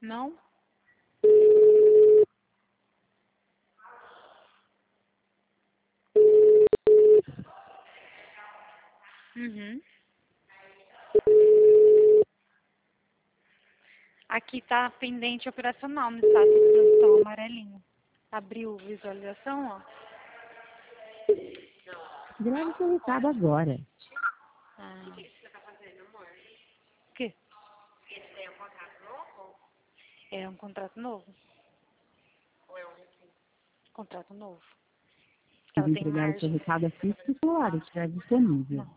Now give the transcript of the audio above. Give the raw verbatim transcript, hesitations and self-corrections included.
Não? Uhum. Aqui tá pendente operacional no status de transição amarelinho. Abriu visualização, ó. Grave seu recado agora. Ah. O quê? É um contrato novo? Ou é um contrato novo? Ela Pode tem entregar o seu margem. recado assim que o celular estiver disponível. Não.